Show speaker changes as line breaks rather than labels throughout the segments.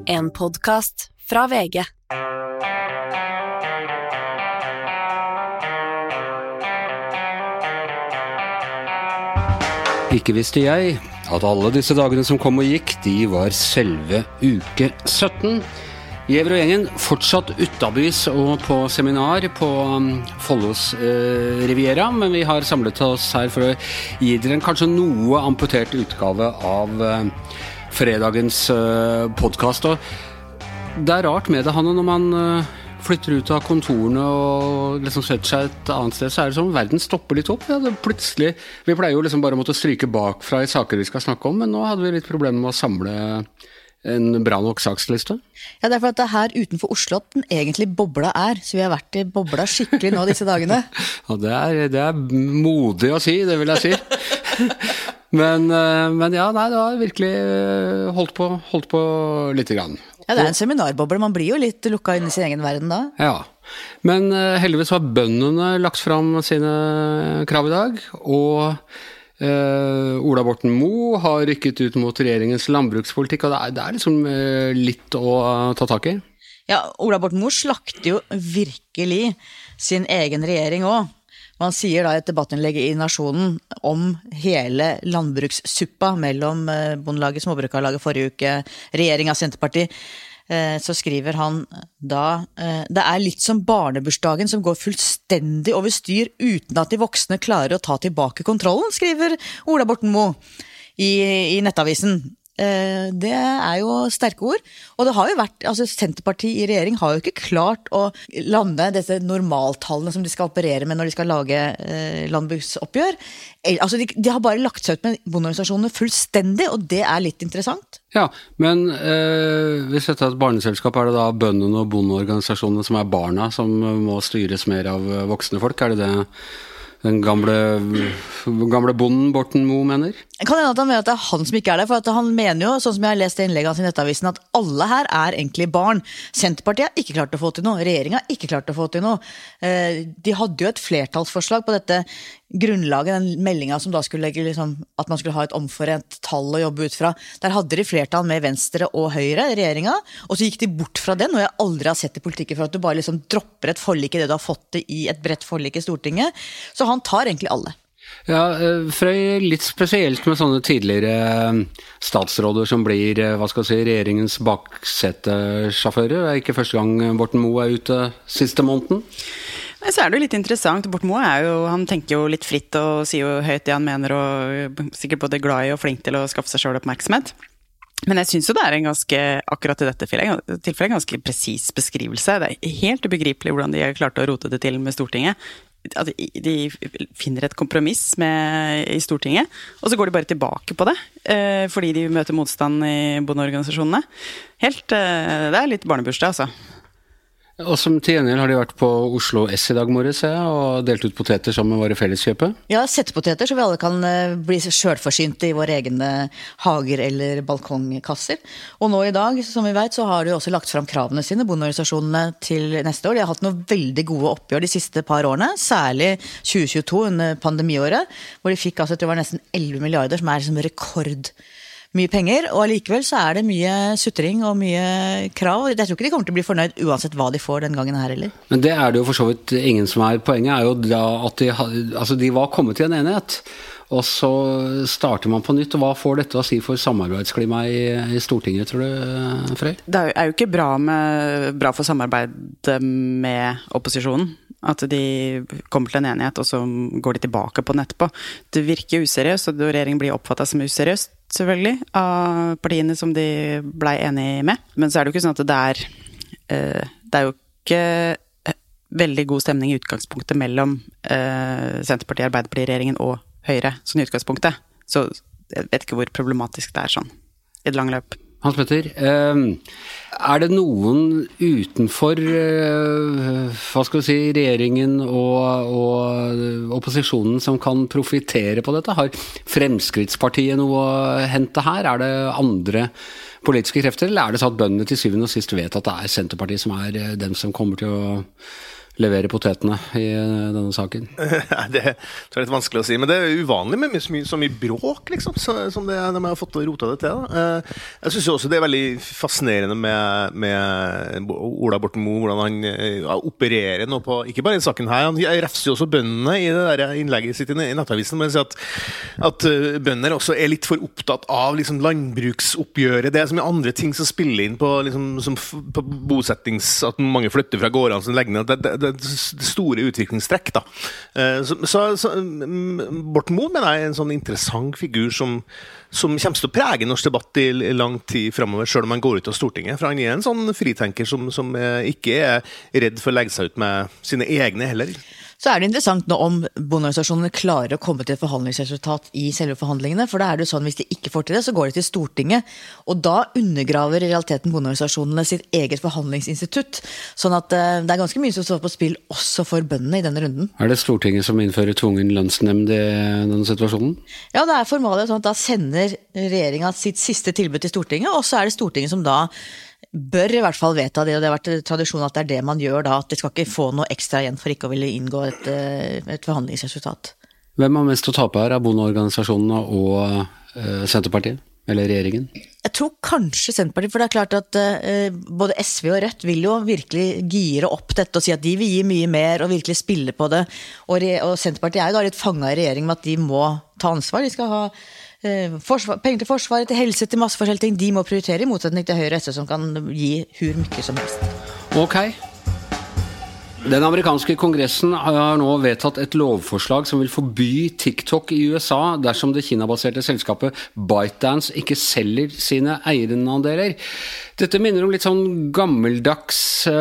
En podcast fra VG.
Ikke visste jeg at alle disse dagene som kom og gikk, de var selve uke 17. Gjever og gjengen fortsatt utabys og på seminar på Follos Riviera, men vi har samlet oss her for å gi dere en kanskje noe amputert utgave av fredagens podcast. Og det er rart med det, Hanne, når man flytter ut av kontorene og liksom setter seg et annet sted, så er det som verden stopper litt opp. Ja, det plutselig, vi pleier jo liksom bare å måtte stryke bakfra i saker vi skal snakke om, men nå hadde vi litt problemer med å samle en bra nok saksliste.
Ja, det er for at det er her utenfor Oslo at den egentlig bobla er, så vi har vært i bobla skikkelig nå disse dagene.
Ja, det er modig å si, det vil jeg si. Men ja, nei, det har virkelig holdt på litt grann.
Ja, det er en seminarboble, man blir jo litt lukka inn i sin egen verden da.
Ja, men heldigvis har bøndene lagt fram sine krav i dag, og Ola Borten Moe har rykket ut mot regjeringens landbrukspolitikk, og det er liksom litt å ta tak i.
Ja, Ola Borten Moe slakter jo virkelig sin egen regjering også. Man sier da i et debattinnlegg i Nasjonen om hele landbrukssuppa mellom Bondelaget, Småbrukarlaget forrige uke, regjering av Senterpartiet, så skriver han da det er litt som barnebursdagen som går fullstendig over styr uten at de voksne klarer å ta tilbake kontrollen, skriver Ola Borten Moe i Nettavisen. Det er jo sterke ord, og det har jo vært, altså Senterpartiet i regjering har jo ikke klart å lande disse normaltallene som de skal operere med når de skal lage landbruksoppgjør. Altså de har bare lagt seg ut med bondeorganisasjonene fullstendig, og det er litt interessant.
Ja, men hvis dette er et barneselskap, er det da bøndene og bondeorganisasjonene som er barna som må styres mer av voksne folk? Er det den gamle bonden Borten Moe mener?
Kan hende at han mener at det er han som ikke er det, for at han mener jo, sånn som jeg har lest i innlegget hans i Nettavisen, at alle her er egentlig barn. Senterpartiet har ikke klart å få til noe, regjeringen har ikke klart å få til noe. De hadde jo et flertallsforslag på dette grunnlaget, den meldingen som da skulle legge liksom, at man skulle ha et omforent tall å jobbe ut fra. Der hadde de flertall med Venstre og Høyre, regjeringen, og så gikk de bort fra den, og jeg aldri har sett i politikken for at du bare liksom dropper et forlik i det du har fått det i et bredt forlik i Stortinget. Så han tar egentlig alle.
Ja, Frøy, litt spesielt med sånne tidligere statsråder som blir, hva skal jeg si, regjeringens baksetesjåfører. Det er ikke første gang Borten Moe er ute siste måneden.
Så er det jo litt interessant. Borten Moe han tenker jo litt fritt og sier jo høyt det han mener, og sikkert både glad i og flink til å skaffe seg selv oppmerksomhet. Men jeg synes jo det er en ganske, akkurat i dette tilfellet, en ganske presis beskrivelse. Det er helt ubegripelig hvordan de har klart å rote det til med Stortinget. At de finner et kompromiss i Stortinget, og så går de bare tilbake på det, fordi de møter motstand i bondeorganisasjonene. Det er litt barnebursdag, altså.
Og som til gjengjeld har de vært på Oslo S i dag morges og delt ut poteter sammen med våre felleskjøpet. Ja,
settepoteter så vi alle kan bli selvforsynte i våre egne hager eller balkongkasser. Og nå i dag, som vi vet, så har de også lagt fram kravene sine, bondeorganisasjonene, til neste år. De har hatt noen veldig gode oppgjør de siste par årene, særlig 2022 under pandemiåret, hvor de fikk altså, det var nesten 11 milliarder, som er liksom rekord mye penger, og allikevel så er det mye sutring og mye krav. Jeg tror ikke de kommer til å bli fornøyd uansett hva de får den gangen her heller.
Men det er det jo for så vidt ingen som er. Poenget er jo da at de var kommet til en enighet, og så starter man på nytt, og hva får dette å si for samarbeidsklimaet i Stortinget, tror du, Frøy?
Det er jo ikke bra for samarbeidet med opposisjonen. At de kommer til en enighet, og så går de tilbake på den etterpå. Det virker useriøst, og regjeringen blir oppfattet som useriøst, selvfølgelig, av partiene som de ble enige med. Men så er det jo ikke sånn at det er jo ikke veldig god stemning i utgangspunktet mellom Senterpartiet, Arbeiderpartiet-regjeringen og Høyre, sånn i utgangspunktet. Så jeg vet ikke hvor problematisk det er sånn, i et langt løp.
Hans Petter, er det noen utenfor, hva skal vi si, regjeringen og opposisjonen som kan profitere på dette? Har Fremskrittspartiet noe å hente her? Er det andre politiske krefter, eller er det så at bøndene til syvende og sist vet at det er Senterpartiet som er den som kommer til å levere potetene I denne saken?
Det er litt vanskelig å si, men det uvanlig med så mye bråk, liksom, som de har fått rota det til. Da. Jeg synes også det veldig fascinerende med Ola Borten Moe, hvordan han opererer nå på, ikke bare I saken her, han refser jo også bøndene I det der innlegget sitt I Nettavisen, men sier at bønder også litt for opptatt av liksom, landbruksoppgjøret. Det så mye andre ting som spiller inn på, liksom, som på bosettings, at mange flytter fra gårdene som legger ned, det store utviklingstrekk da. Så Borten Moe mener jeg en sånn interessant figur som kommer til å prege norsk debatt I lang tid fremover, selv om han går ut av Stortinget, for han en sånn fritenker som ikke redd for å legge seg ut med sine egne heller.
Så det interessant nå om bondeorganisasjonene klarer å komme til et forhandlingsresultat I selve forhandlingene, for da det jo sånn, hvis de ikke får til det, så går de til Stortinget, og da undergraver I realiteten bondeorganisasjonene sitt eget forhandlingsinstitutt, sånn at det ganske mye som står på spill også for bøndene I denne runden.
Det Stortinget som innfører tvungen lønnsnemnd I denne situasjonen?
Ja, det formalet sånn at da sender regjeringen sitt siste tilbud til Stortinget, og så det Stortinget som da bør I hvert fall vedta det, og det har vært tradisjon at det det man gjør da, at de skal ikke få noe ekstra igjen for ikke å ville inngå et forhandlingsresultat.
Hvem har mest å tape her av bondeorganisasjonene og Senterpartiet, eller regjeringen?
Jeg tror kanskje Senterpartiet, for det klart at både SV og Rødt vil jo virkelig gire opp dette og si at de vil gi mye mer og virkelig spille på det, og Senterpartiet jo da litt fanget I regjering med at de må ta ansvar, de skal ha penger til forsvaret, til helse, til masse forskjellige ting, de må prioritere I motsetning til Høyre og SV som kan gi hur mye som helst.
Ok. Den amerikanske kongressen har nå vedtatt et lovforslag som vil forby TikTok I USA dersom det Kina-baserte selskapet ByteDance ikke selger sine eierandeler. Dette minner om litt sånn gammeldags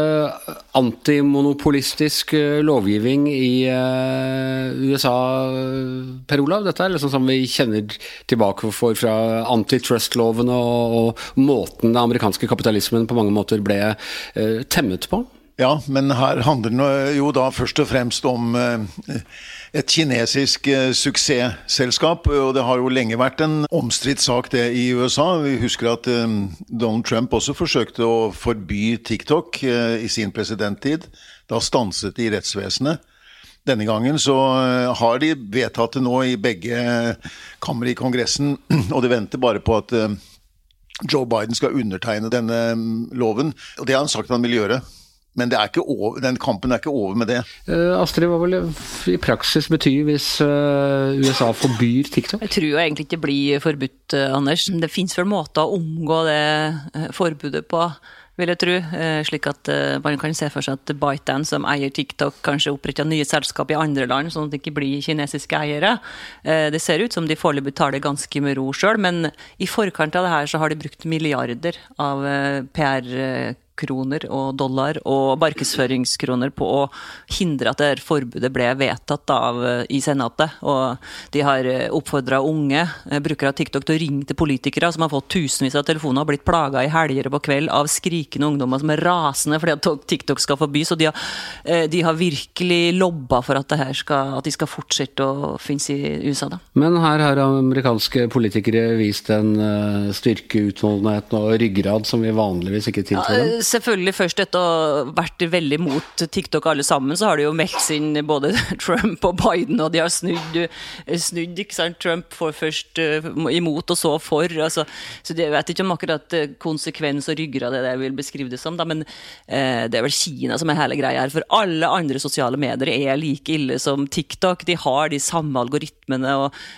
antimonopolistisk lovgivning I USA, Per Olav. Dette liksom som vi kjenner tilbake fra antitrust-loven og måten den amerikanske kapitalismen på mange måter ble temmet på.
Ja, men her handler det jo da først og fremst om et kinesisk suksessselskap, og det har jo lenge vært en omstridt sak det I USA. Vi husker at Donald Trump også forsøkte å forby TikTok I sin presidenttid. Da stanset de I rettsvesenet. Denne gangen så har de vedtatt det nå I begge kammer I kongressen, og de venter bare på at Joe Biden skal undertegne denne loven, og det har han sagt han vil gjøre. Men det ikke over, den kampen ikke over med det.
Astrid, hva vil det I praksis bety hvis USA forbyr TikTok?
Jeg tror jo egentlig ikke det blir forbudt, Anders. Det finnes vel måter å omgå det forbudet på, vil jeg tro. Slik at man kan se for seg at ByteDance som eier TikTok kanskje oppretter nye selskap I andre land, sånn at det ikke blir kinesiske eiere. Det ser ut som de foreløpig tar det ganske med ro selv, men I forkant av det her så har de brukt milliarder av PR-kroner og dollar og markedsføringskroner på å hindre at det forbudet ble vedtatt I senatet, og de har oppfordret unge brukere av TikTok til å ringe til politikere som har fått tusenvis av telefoner og blitt plaget I helger og på kveld av skrikende ungdommer som rasende fordi at TikTok skal forbys, og de har virkelig lobbet for at de skal fortsette å finnes I USA da.
Men her har amerikanske politikere vist en styrke, utholdenhet og ryggrad som vi vanligvis ikke tiltrer.
Selvfølgelig først etter å ha vært veldig mot TikTok alle sammen, så har de jo meldt sin både Trump og Biden, og de har snudd ikke sant? Trump for først imot og så for, altså, så jeg vet ikke om akkurat konsekvens og ryggrad det jeg vil beskrive det som, da, men det vel Kina som hele greia her, for alle andre sosiale medier like ille som TikTok, de har de samme algoritmene,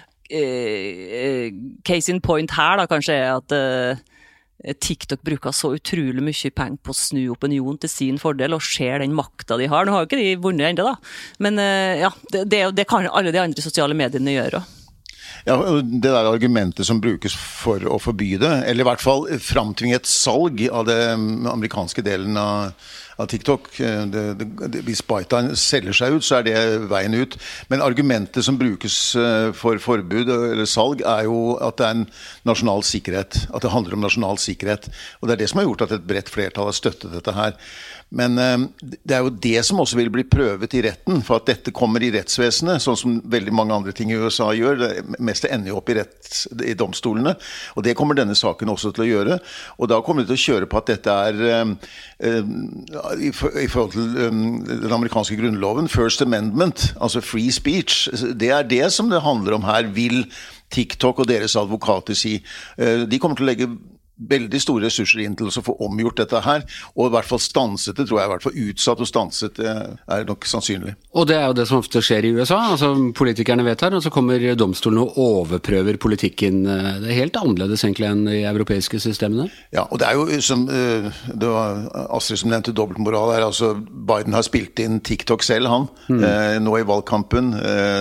og case in point her da kanskje at TikTok bruker så utrolig mye penger på å snu opinion til sin fordel og ser den makta de har. Nå har jo ikke de vunnet enda da, men ja, det kan alle de andre sosiale mediene gjøre.
Ja, det der argumentet som brukes for å forby det, eller I hvert fall framtvinge et salg av det amerikanske delen av TikTok. Hvis ByteDance selger seg ut, så det veien ut. Men argumentet som brukes for forbud eller salg jo at det en nasjonal sikkerhet, at det handler om nasjonal sikkerhet. Og det det som har gjort at et bredt flertall har støttet dette her. Men det jo det som også vil bli prøvet I retten, for at dette kommer I rettsvesenet, sånn som veldig mange andre ting I USA gjør, det meste ender jo opp I domstolene, og det kommer denne saken også til å gjøre, og da kommer det til å kjøre på at dette i forhold til den amerikanske grunnloven, First Amendment, altså free speech, det det som det handler om her, vil TikTok og deres advokater si. De kommer til å legge veldig store ressurser inn til å få omgjort dette her, og i hvert fall stanset det, tror jeg, i hvert fall utsatt og stanset, nok sannsynlig.
Og det jo det som ofte skjer i USA, altså politikerne vedtar, og så kommer domstolen og overprøver politikken. Det helt annerledes egentlig enn de europeiske systemene.
Ja, og det jo som, det var Astrid som nevnte dobbeltmoral her, altså Biden har spilt inn TikTok selv, han, nå i valgkampen,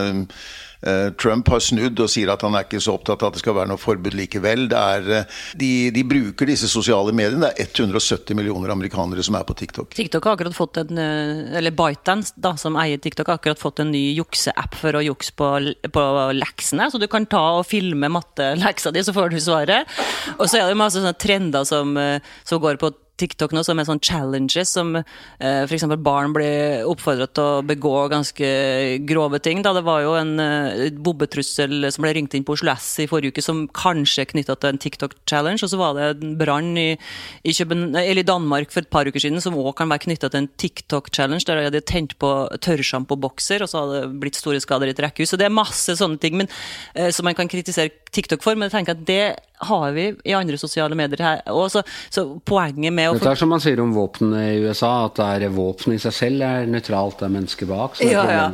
Trump har snudd og sier at han ikke så opptatt av at det skal være noe forbud likevel. De bruker disse sosiale mediene. Det 170 millioner amerikanere som på TikTok.
TikTok har akkurat fått eller ByteDance da, som eier TikTok, har akkurat fått en ny jukse-app for å jukse på leksene, så du kan ta og filme matteleksa di, så får du svaret. Og så det masse sånne trender som går på TikTok nå, som sånn challenges, som for eksempel barn blir oppfordret til å begå ganske grove ting. Da det var jo en bobbetrussel som ble ringt inn på Oslo S i forrige uke, som kanskje knyttet til en TikTok-challenge, og så var det en brann i Danmark for et par uker siden, som også kan være knyttet til en TikTok-challenge, der de hadde tent på tørrshampobokser, og så hadde det blitt store skader i et rekkehus. Så det masse sånne ting, men, som man kan kritisere TikTok for, men jeg tenker at det har vi i andre sosiale medier her. Og så poenget med å...
Dette som man sier om våpen i USA, at det våpen i seg selv nøytralt, det mennesker bak.
Ja.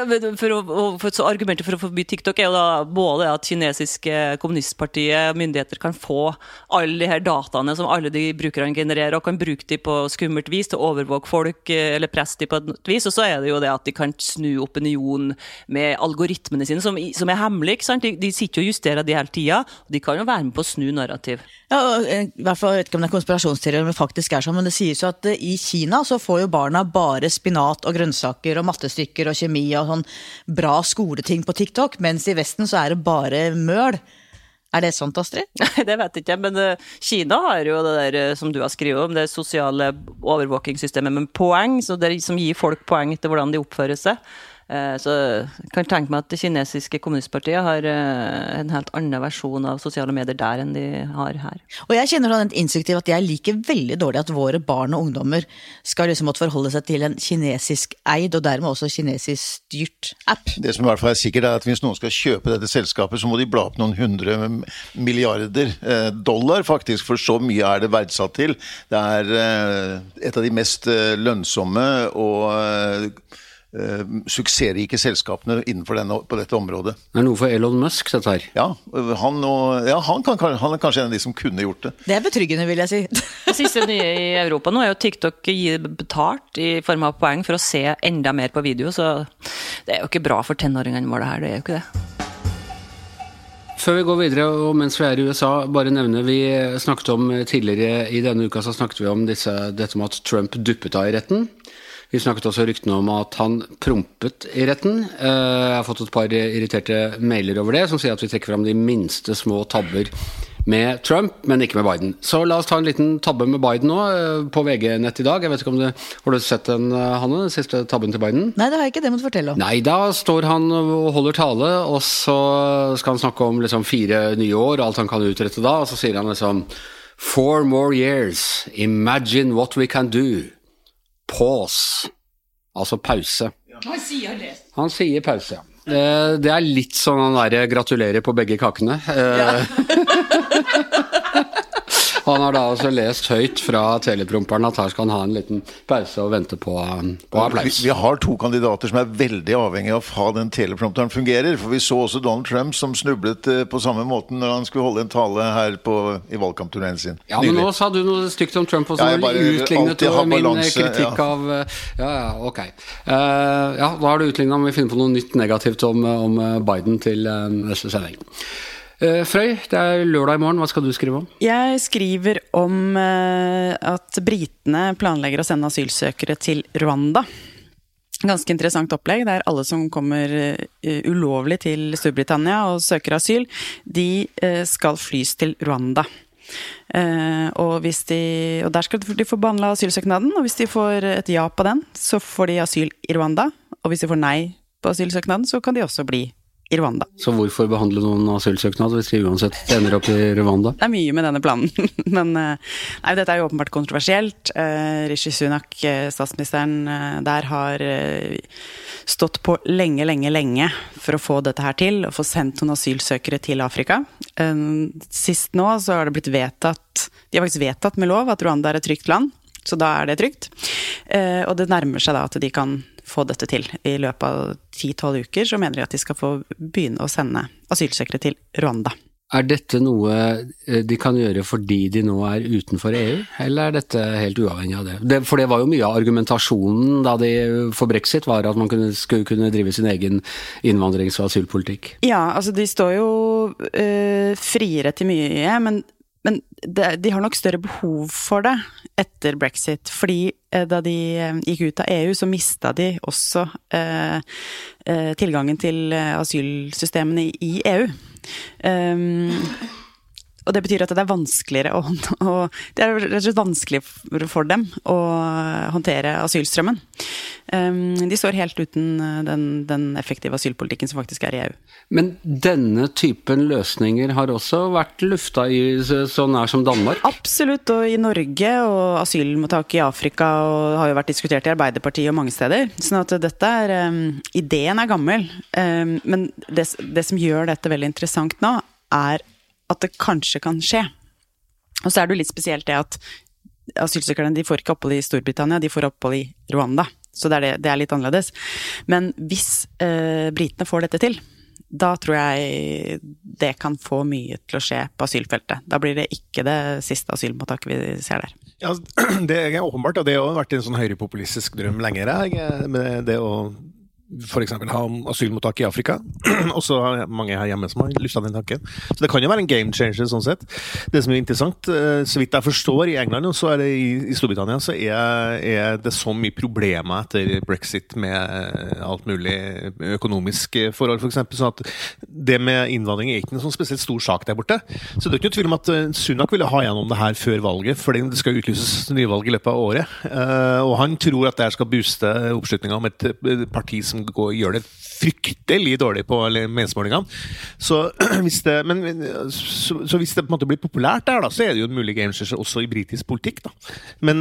Så argumentet for å forby TikTok jo da både at kinesiske kommunistpartiet, myndigheter kan få alle de her dataene som alle de brukerne genererer, og kan bruke de på skummelt vis til å overvåke folk, eller presse de på et vis, og så det jo det at de kan snu opinion med algoritmene sine, som hemmelig, ikke sant? De sitter og justerer de hele tiden, og de kan jo være med på å snu narrativ.
Ja, i hvert fall, jeg vet ikke om det konspirasjonsteorier, men faktisk sånn, men det sies jo at i Kina så får jo barna bare spinat og grønnsaker og mattestykker og kjemi og sånn bra skoleting på TikTok, mens i Vesten så det bare møl. Det sånt, Astrid?
Nei, det vet jeg ikke, men Kina har jo det der som du har skrevet om, det sosiale overvåkingssystemet med poeng, så det som gir folk poeng etter hvordan de oppfører seg. Så jeg kan tenke meg at det kinesiske kommunistpartiet har en helt annen versjon av sosiale medier der enn de har her.
Og jeg kjenner da den innsikt til at jeg liker veldig dårlig at våre barn og ungdommer skal liksom måtte forholde seg til en kinesisk eid og dermed også kinesisk styrt app.
Det som i hvert fall sikkert at hvis noen skal kjøpe dette selskapet, så må de bla opp noen 100 milliarder dollar faktisk, for så mye det verdsatt til. Det et av de mest lønnsomme og suksessrike selskapene innenfor på dette området.
Det noe for Elon Musk, dette her?
Ja, han kanskje en av de som kunne gjort det.
Det betryggende, vil jeg si.
Det siste nye i Europa nå jo TikTok gir betalt i form av poeng for å se enda mer på video, så det jo ikke bra for tenåringene våre her, det jo ikke det.
Før vi går videre, og mens vi i USA, bare nevne, vi snakket om tidligere i denne uka, så snakket vi om dette med at Trump duppet av i retten. Vi snakket også ryktene om at han prompet i retten. Jeg har fått et par irriterte mailer over det, som sier at vi trekker frem de minste små tabber med Trump, men ikke med Biden. Så la oss ta en liten tabbe med Biden nå, på VG-nett i dag. Jeg vet ikke om har du sett den, Hanne, den siste tabben til Biden?
Nei, det har jeg ikke, det må du fortelle om.
Nei, da står han og holder tale, og så skal han snakke om liksom 4 nye år, og alt han kan utrette da, og så sier han liksom 4 more years, imagine what we can do. Pause, altså pause. Han sier pause, ja. Det litt sånn han gratulerer på begge kakene. Ja. Han har da altså lest høyt fra telepromperen at her skal han ha en liten pause og vente på applaus.
Vi har 2 kandidater som veldig avhengig av å ha den telepromperen fungerer, for vi så også Donald Trump som snublet på samme måten når han skulle holde en tale her i valgkampturneringen sin.
Ja, men nå sa du noe stygt om Trump også, utlignet og min kritikk av... Ja, ok. Ja, da har du utlignet om vi finner på noe nytt negativt om Biden til neste sending. Frøy, det lørdag i morgen, hva skal du skrive om?
Jeg skriver om at britene planlegger å sende asylsøkere til Rwanda. Ganske interessant opplegg, der alle som kommer ulovlig til Storbritannia og søker asyl, de skal flys til Rwanda. Og der skal de få behandlet asylsøknaden, og hvis de får et ja på den, så får de asyl i Rwanda, og hvis de får nei på asylsøknaden, så kan de også bli i Rwanda.
Så hvorfor behandle noen asylsøknad hvis de uansett ender opp i Rwanda?
Det mye med denne planen, men nei, dette jo åpenbart kontroversielt. Rishi Sunak, statsministeren der, har stått på lenge for å få dette her til, og få sendt noen asylsøkere til Afrika. Sist nå så har det blitt vedtatt, de har faktisk vedtatt med lov at Rwanda et trygt land, så da det trygt. Og det nærmer seg da at de kan få dette til. I løpet av 10-12 uker så mener de at de skal få begynne å sende asylsøkere til Rwanda.
Dette noe de kan gjøre fordi de nå utenfor EU, eller dette helt uavhengig av det? For det var jo mye av argumentasjonen da de for Brexit var at man skulle kunne drive sin egen innvandrings- og asylpolitikk.
Ja, altså de står jo friere til mye, men de har nok større behov for det etter Brexit, fordi da de gikk ut av EU så mistet de også tilgangen til asylsystemene i EU. Og det betyr at det vanskeligere det rett og slett vanskelig for dem å håndtere asylstrømmen. De står helt uten den effektive asylpolitikken som faktisk i EU.
Men denne typen løsninger har også vært lufta i så nær som Danmark?
Absolutt, og i Norge, og asylmottak i Afrika, og har jo vært diskutert i Arbeiderpartiet og mange steder. Sånn at dette ideen gammel, men det som gjør dette veldig interessant nå, at det kanskje kan skje. Og så det jo litt spesielt det at asylsøkerne, de får ikke opphold i Storbritannia, de får opphold i Rwanda. Så det litt annerledes. Men hvis britene får dette til, da tror jeg det kan få mye til å skje på asylfeltet. Da blir det ikke det siste asylmottaket vi ser der.
Ja, det åpenbart, og det har vært en sånn høyrepopulistisk drøm lenger, med det å for eksempel ha asylmottak i Afrika. Også mange her hjemme som har lyst til den tanken. Så det kan jo være en game changer sånn sett. Det som interessant, så vidt jeg forstår i England, og så det i Storbritannia, så det så mye problemer etter Brexit med alt mulig økonomisk forhold, for eksempel. Sånn at det med innvandring ikke en sånn spesielt stor sak der borte. Så det ikke noe tvil om at Sunak ville ha gjennom det her før valget, for det skal utlyses nyvalg i løpet av året. Og han tror at det skal booste oppslutningen om et parti som gjør det fryktelig dårlig på meningsmålingene. Så hvis det på en måte blir populært der, da, så det jo en mulig game changer også i britisk politikk, da. Men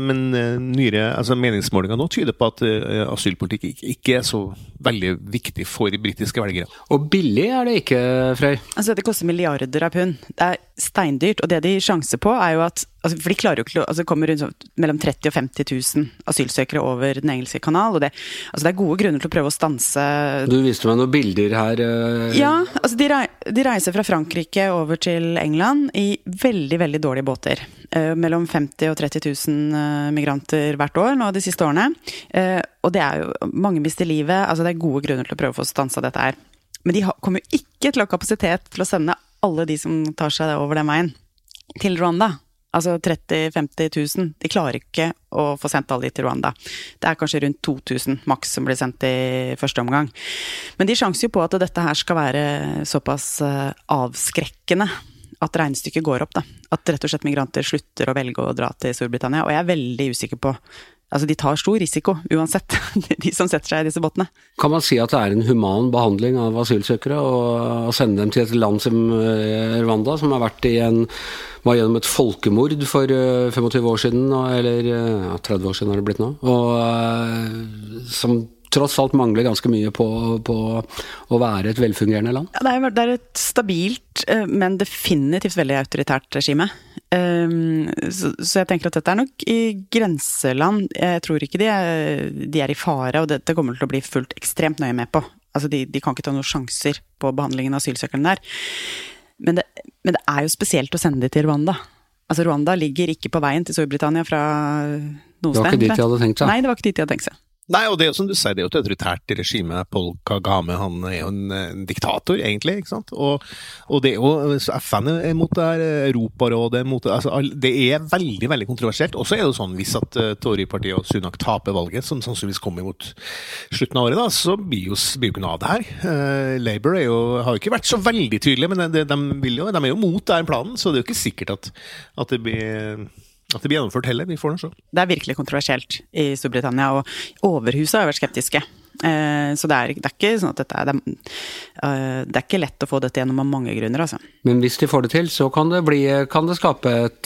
meningsmålingene nå tyder på at asylpolitikk ikke så veldig viktig for britiske velgere.
Og billig det ikke, Frøy?
Altså, det koster milliarder av pund. Det steindyrt, og det de sjanser på jo at for de klarer jo ikke det kommer rundt mellom 30 og 50 000 asylsøkere over den engelske kanal, og det gode grunner til å prøve å stanse.
Du viste meg noen bilder her.
Ja, altså de reiser fra Frankrike over til England i veldig, veldig dårlige båter. Mellom 50 og 30 000 migranter hvert år nå de siste årene. Og det jo, mange mister livet, altså det gode grunner til å prøve å få stanset dette her. Men de kommer jo ikke til å ha kapasitet til å sende alle de som tar seg over den veien til Rwanda. Altså 30-50 000, de klarer ikke å få sendt alle de til Rwanda. Det kanskje rundt 2000 maks som blir sendt i første omgang. Men de sjanser jo på at dette her skal være såpass avskrekkende at regnestykket går opp da. At rett og slett migranter slutter å velge å dra til Storbritannia. Og jeg veldig usikker på, altså de tar stor risiko uansett, de som setter seg i disse båtene.
Kan man si at det en human behandling av asylsøkere å sende dem til et land som Rwanda, som har vært var gjennom et folkemord for 25 år siden, eller 30 år siden har det blitt nå, og som tross alt mangler ganske mye på å være et velfungerende land?
Ja, det et stabilt, men definitivt veldig autoritært regime. Så jeg tenker at dette nok i grenseland. Jeg tror ikke de i fare, og dette kommer til å bli fullt ekstremt nøye med på. Altså de kan ikke ta noen sjanser på behandlingen av asylsøkerne der. Men det jo spesielt å sende de til Rwanda. Altså Rwanda ligger ikke på veien til Storbritannia fra noe sted.
Det var ikke dit de hadde tenkt seg?
Nei, det var ikke dit de hadde tenkt seg.
Nei, og det som du sier, det et autoritært regime. Paul Kagame, han jo en diktator, egentlig, ikke sant? Og det jo, FN mot det her, Europarådet mot det, altså, det veldig, veldig kontroversielt. Og så det jo sånn, hvis at Tory-partiet og Sunak taper valget, som sannsynligvis kommer mot slutten av året, da, så blir jo ikke noe av det her. Labour har jo ikke vært så veldig tydelig, men de jo mot den planen, så det jo ikke sikkert at det blir gjennomført heller, vi får det så.
Det virkelig kontroversielt i Storbritannia, og overhuset har vært skeptiske. Så det er ikke sånn at det er ikke lett å få dette gjennom av mange grunner, altså.
Men hvis de får det til, så kan det skape et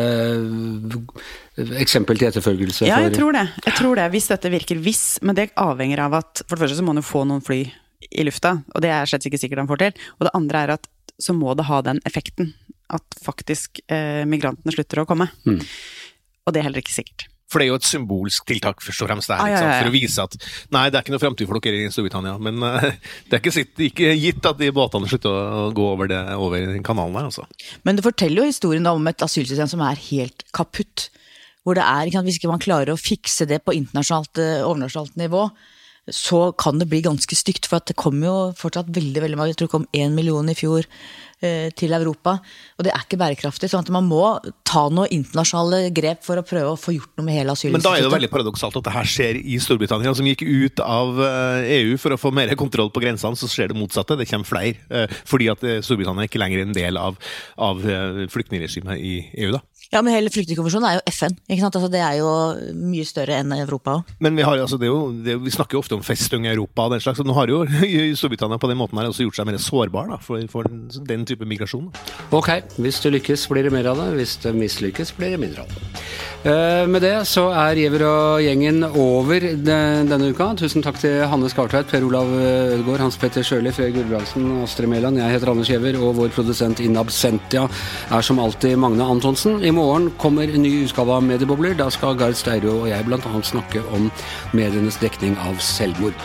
eksempel til etterfølgelse?
Ja, jeg tror det, hvis dette virker. Men det avhenger av at, for det første så må man jo få noen fly i lufta, og det er slett ikke sikkert han får til. Og det andre er at så må det ha den effekten at faktisk migrantene slutter å komme. Og det er heller ikke sikkert.
For det er jo et symbolsk tiltak først og fremst der, for å vise at nei, det er ikke noe fremtid for dere i Storbritannia, men det er ikke gitt at de båtene slutter å gå over kanalen her, altså.
Men det forteller jo historien om et asylsystem som er helt kaputt, hvor det er, hvis ikke man klarer å fikse det på internasjonalt, overnasjonalt nivå, så kan det bli ganske stygt, for at det kommer jo fortsatt veldig, veldig mange, jeg tror det kom 1 million i fjor til Europa, og det er ikke bærekraftig, sånn at man må ta noe internasjonale grep for å prøve å få gjort noe med hele asylinstituttet.
Men da er det veldig paradoksalt at det her skjer i Storbritannia, som gikk ut av EU for å få mer kontroll på grensene, så skjer det motsatte, det kommer flere, fordi at Storbritannia ikke lenger er en del av flyktningregimet i EU da.
Ja, men hele flyktningkonvensjonen er jo FN, ikke sant? Altså, det er jo mye større enn Europa også.
Men vi snakker jo ofte om festung i Europa og den slags, så nå har jo Storbritannia på den måten her også gjort seg mer sårbar da, for den type migrasjon.
Ok, hvis det lykkes blir det mer av det, hvis det mislykkes blir det mindre av det. Med det så er Giæver og gjengen over denne uka. Tusen takk til Hanne Skartveit, Per Olav Ødegaard, Hans Petter Sjøli, Fredrik Gulbrandsen, Astrid Mæland. Jeg heter Anders Giæver, og vår produsent in absentia er som alltid Magne Antonsen. I morgen kommer en ny utgave av Mediebobler. Da skal Gard Steiro og jeg blant annet snakke om medienes dekning av selvmord.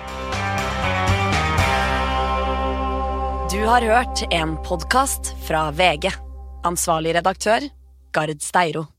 Du har hørt en podcast fra VG. Ansvarlig redaktør, Gard Steiro.